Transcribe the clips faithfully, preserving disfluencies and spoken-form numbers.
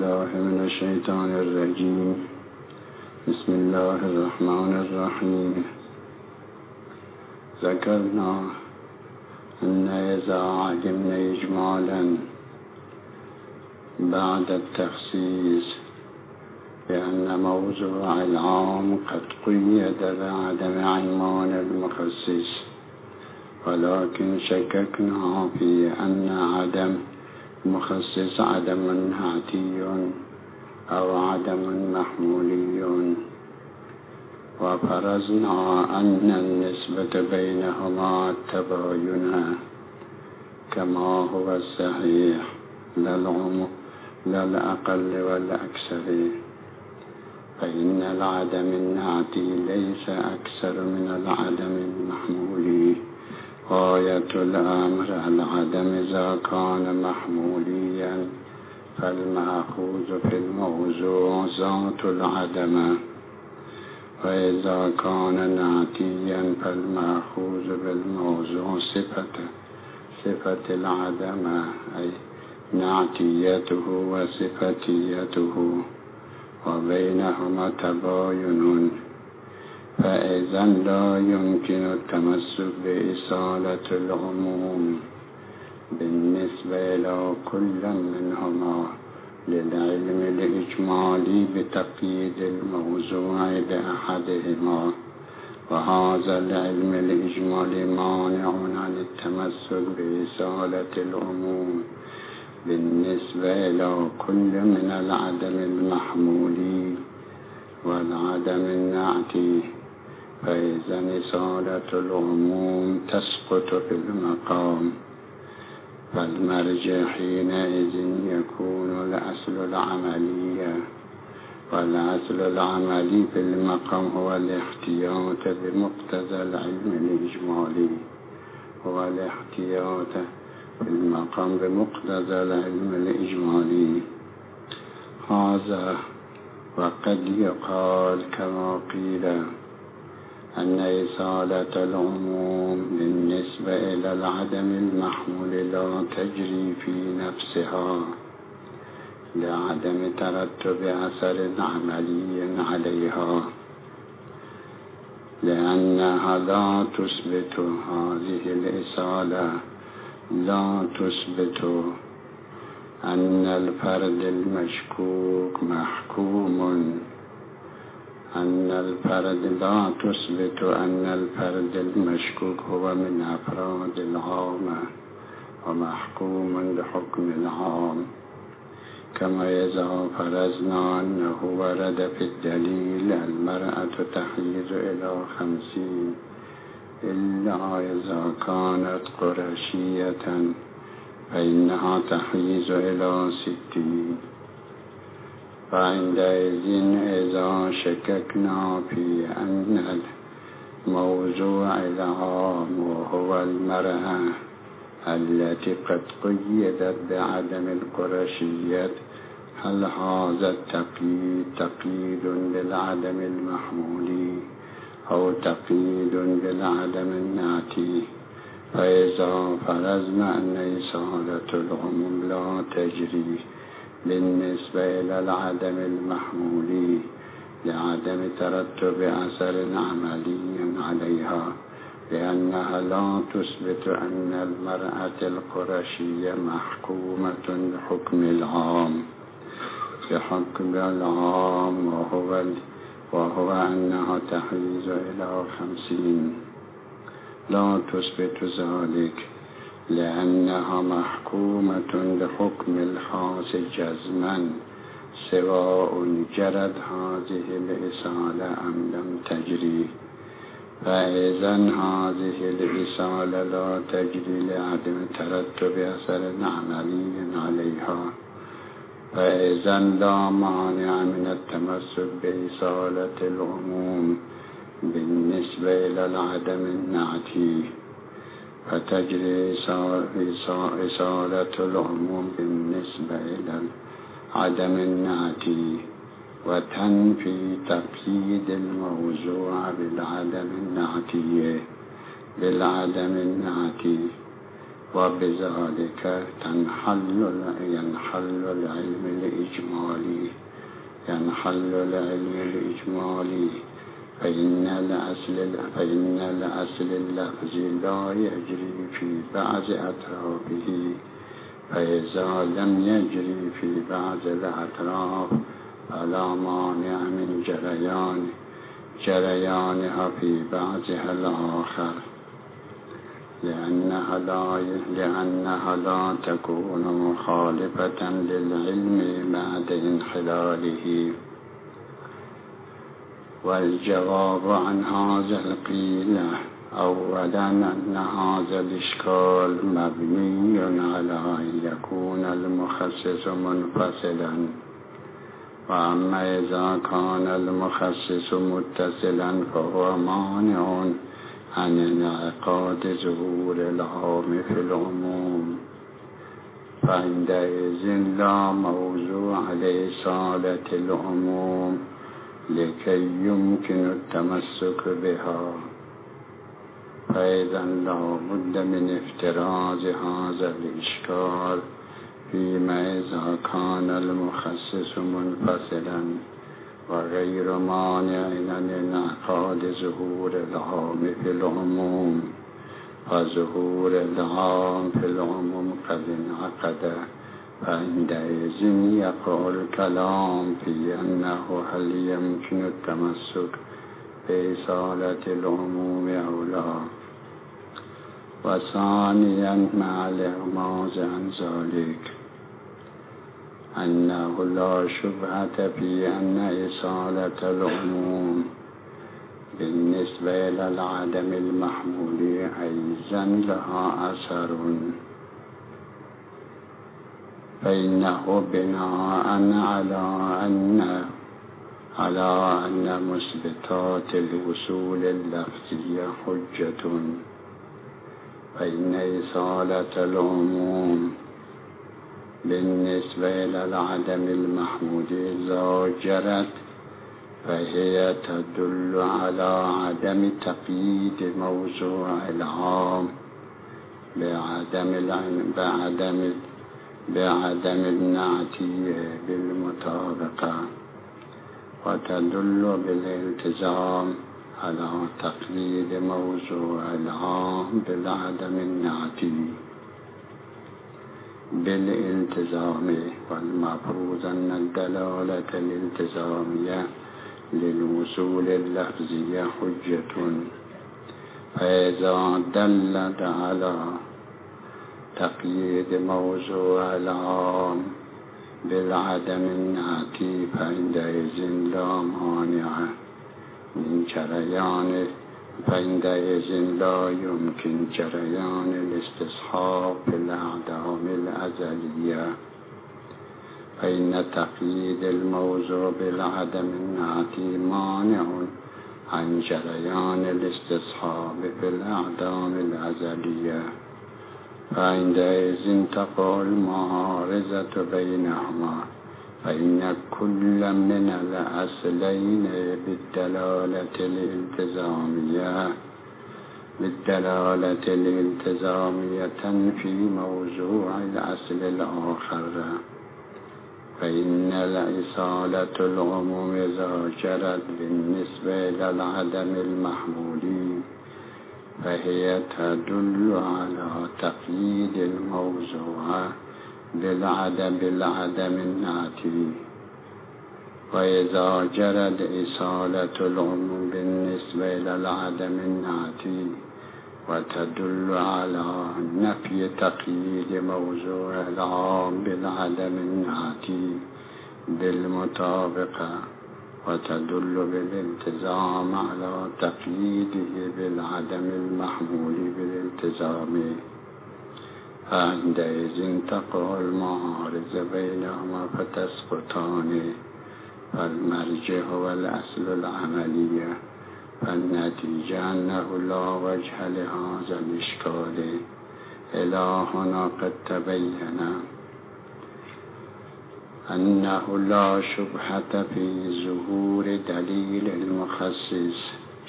بالله من الشيطان الرجيم. بسم الله الرحمن الرحيم. ذكرنا أن إذا علمنا إجمالا بعد التخصيص بأن موضوع العام قد قيد بعدم عنوان المخصص، ولكن شككنا في أن عدم مخصص عدم هاتي أو عدم محمولي، وفرضنا أن النسبة بينهما التباين كما هو الصحيح لا الأقل والأكثر، فإن العدم النعتي ليس أكثر من العدم المحمولي. غاية الأمر العدم إذا كان محموليا فالمأخوذ في الموضوع ذات العدم، وإذا كان نعتيا فالمأخوذ بالموضوع صفة صفة العدم، أي نعتيته وصفتيته، وبينهما تباين. فإذا لا يمكن التمسك بإصالة العموم بالنسبة إلى كل منهما للعلم الإجمالي بتقييد الموضوع بأحدهما، وهذا العلم الإجمالي مانع عن التمسك بإصالة العموم بالنسبة إلى كل من العدم المحمولي والعدم النعتي، فإذا إصالة العموم تسقط في المقام، فالمرجع حينئذ يكون الأصل العملية، والأصل العملي في المقام هو الاحتياط بمقتضى العلم الإجمالي، هو الاحتياط في المقام بمقتضى العلم الإجمالي. هذا وقد يقال كما قيل أن إصالة العموم بالنسبة إلى العدم المحمول لا تجري في نفسها لعدم ترتب أثر عملي عليها، لأنها لا تثبت هذه الإصالة لا تثبت أن الفرد المشكوك محكوم، أن الفرد لا تثبت أن الفرد المشكوك هو من أفراد العام ومحكوم بحكم العام، كما إذا فرضنا أنه ورد في الدليل المرأة تحيز إلى خمسين إلا إذا كانت قرشية فإنها تحيز إلى ستين. فعندئذ إذا شككنا في أن الموضوع العام وهو المرأة التي قد قيدت بعدم القرشية، هل هذا التقييد تقييد بالعدم المحمولي أو تقييد بالعدم النعتي؟ فإذا فرضنا أن إصالة العموم لا تجري بالنسبة إلى العدم المحمولي لعدم ترتب أثر عملي عليها، لأنها لا تثبت أن المرأة القرشية محكومة بحكم العام بحكم العام وهو, وهو أنها تحيز إلى خمسين، لا تثبت ذلك لأنها محكومة بحكم الخاص جزما، سواء جرت هذه الإصالة أم لم تجري. فإذا هذه الإصالة لا تجري لعدم ترتب أثر عملي عليها، فإذا لا مانع من التمسك بإصالة العموم بالنسبة إلى العدم النعتي، فتجري إصالة العموم بالنسبة إلى العدم النعتي، وتنفي تقييد الموضوع بالعدم النعتي بالعدم النعتي، وبذلك تنحل ينحل العلم الإجمالي الإجمالي ينحل العلم الإجمالي فإن الأصل فإن الأصل اللفظ لا يجري في بعض أطرافه، فإذا لم يجري في بعض الأطراف فلا مانع من جريان جريانها في بعضها الآخر، لأنها لا لأنها لا تكون مخالفة للعلم بعد انحلاله. والجواب عن هذا القيل أولا أن هذا الإشكال مبني على أن يكون المخصص منفصلا، وأما إذا كان المخصص متصلا فهو مانع عن انعقاد ظهور العام في العموم، فعندئذ لا موضوع لإصالة العموم لكي يمكن التمسك بها، فإذا لا بد من افتراض هذا الإشكال فيما إذا كان المخصص منفصلا وغير مانع عن انعقاد ظهور العام في العموم، فظهور العام في العموم قد انعقد، فعندئذ يقع الكلام في أنه هل يمكن التمسك بإصالة العموم أو لا. وثانيا مع الإغماض عن ذلك أنه لا شبهة في أن إصالة العموم بالنسبة إلى العدم المحمول أيضا لها أثر، فإنه بناء على أن على أن مثبتات الوصول اللفظية حجة، فإن إصالة العموم بالنسبة إلى العدم المحمود إذا جرت فهي تدل على عدم تقييد موضوع العام بعدم بعدم بعدم النعت بالمطابقة، وتدل بالالتزام على تقييد موضوع العام بالعدم النعت بالالتزام. والمفروض أن الدلالة الالتزامية للوصول اللفظية حجة، فإذا دلت على تقييد موضوع العام بالعدم النعت فعندئذ لا مانع من جريان فعندئذ لا يمكن جريان الاستصحاب في الأعدام الأزلية، فإن تقييد الموضوع بالعدم النعت مانع عن جريان الاستصحاب في الأعدام الأزلية، فعندئذ تقع المعارضة بينهما، فإن كل من الأصلين بالدلالة الالتزامية بالدلالة الالتزامية تنفي موضوع الأصل الآخر، فإن الإصالة العموم إذا جرت بالنسبة إلى العدم المحمول فهي تدل على تقييد الموضوع بالعدم بالعدم النعتي، وإذا جرت إصالة العموم بالنسبة إلى العدم النعتي وتدل على نفي تقييد موضوع العام بالعدم النعتي بالمطابقة، وتدل بالالتزام على تقييده بالعدم المحمول بالالتزام، فعندئذ تقع المعارضة بينهما فتسقطان، فالمرجع هو الأصل العملية، فالنتيجة أنه لا وجه لهذا الإشكال. إلى هنا قد تبين أنه لا شبهة في ظهور دليل المخصص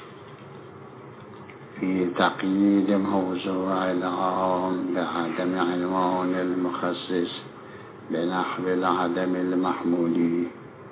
في تقييد موضوع العام بعدم عنوان المخصص بنحو العدم المحمول،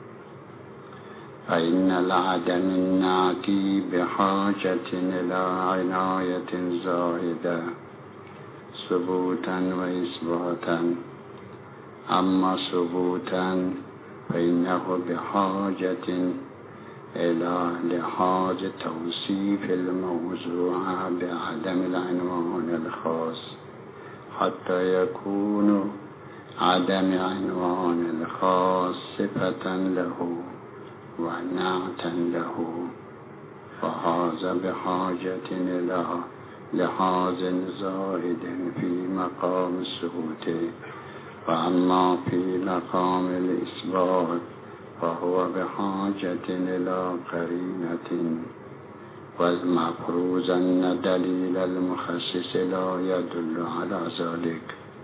فإن العدم النعتي بحاجة إلى عناية زائدة ثبوتا وإثباتا. أما ثبوتا فإنه بحاجة إلى لحاظ توصيف الموضوع بعدم العنوان الخاص حتى يكون عدم عنوان الخاص صفة له ونعتا له، فهذا بحاجة إلى لحاظ زائد في مقام الثبوت. وأما في مقام الإثبات فهو بحاجة إلى قرينة، والمفروض أن دليل المخصص لا يدل على ذلك،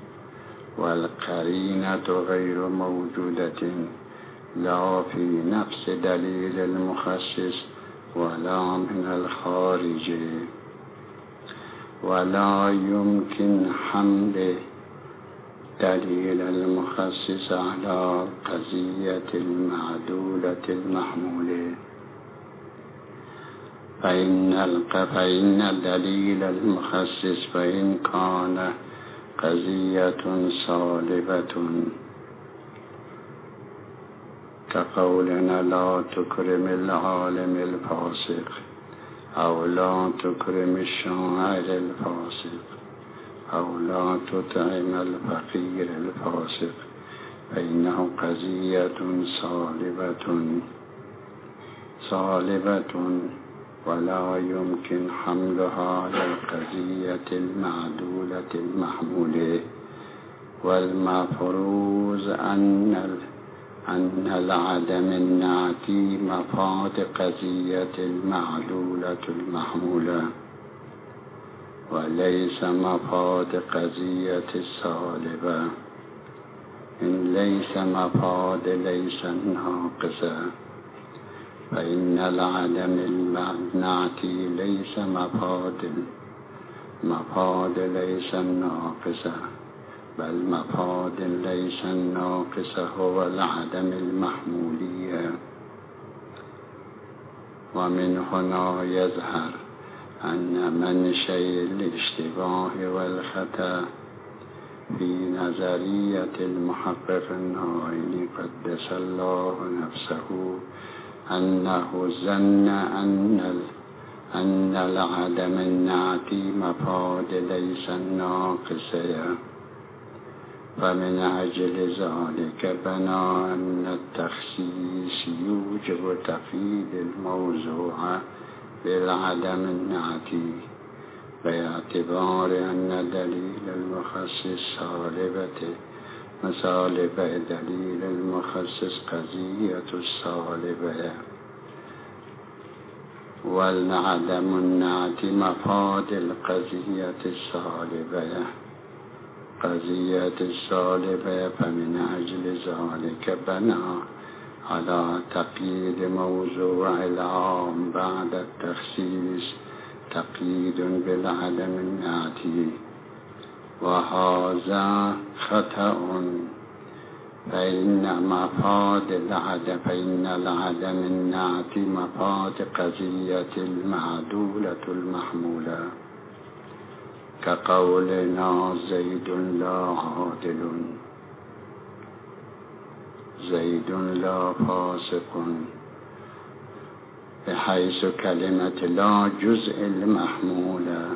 والقرينة غير موجودة لا في نفس دليل المخصص ولا من الخارج، ولا يمكن حمل دليل المخصص على قضية المعدولة المحمولة، فإن فإن دليل المخصص فإن كان قضية صالبة كقولنا لا تكرم العالم الفاسق أو لا تكرم الشاعر الفاسق أو لا تطعم الفقير الفاسق، فإنه قضية صالبة صالبة ولا يمكن حملها على القضية المعدولة المحمولة. والمفروض أن أن العدم النعتي مفاد قضية المعدولة المحمولة، وليس مفاد قضية الصالبة. إن ليس مفاد ليس ناقصة، فإن العدم النعتي ليس مفاد مفاد ليس ناقصة، بل مفاد ليس الناقص هو العدم المحمولية. ومن هنا يظهر أن منشأ الاشتباه والخطأ في نظرية المحقق النائل قدس الله نفسه أنه ظن أن أن العدم النعتي مفاد ليس الناقصة، فمن أجل ذلك بنى أن التخصيص يوجب تقييد الموضوع بالعدم النعتي، باعتبار أن دليل المخصص صالبة مصالبة دليل المخصص قضية الصالبة، والعدم النعتي مفاد القضية الصالبة قضية الصالبة. فمن أجل ذلك بنى على تقييد موضوع العام بعد التخصيص تقييد بالعدم النعتي، وهذا خطأ، فإن مفاد العدم فإن العدم النعتي مفاد قضية المعدولة المحمولة، كقولنا زيد لا عادل، زيد لا فاسق، بحيث كلمة لا جزء المحمولة،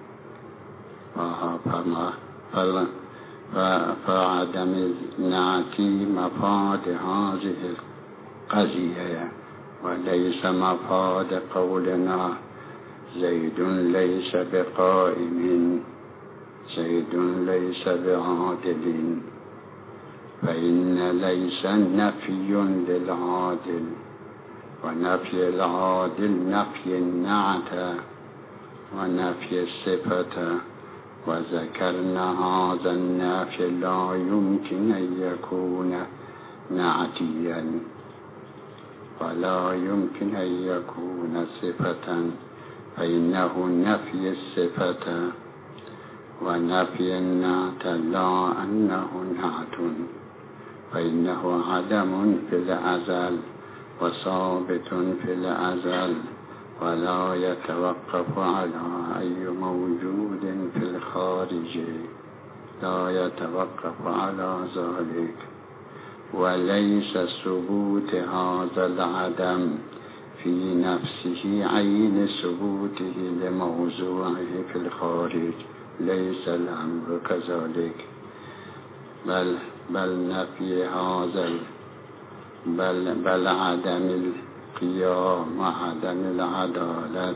فعدم النعتي مفاد هذه القضية، وليس مفاد قولنا زيد ليس بقائم، زيد ليس بعادل، فإن ليس نفي للعادل، ونفي العادل نفي النعت ونفي الصفة، وذكرنا هذا النفي لا يمكن أن يكون نعتيا ولا يمكن أن يكون صفة، فإنه نفي الصفة ونفي النعت لا أنه نعت، فإنه عدم في الأزل وثابت في الأزل ولا يتوقف على أي موجود في الخارج، لا يتوقف على ذلك. وليس ثبوت هذا العدم في نفسه عين ثبوته لموضوعه في الخارج، ليس الأمر كذلك، بل بل نفي هذا بل بل عدم القيام وعدم العدالة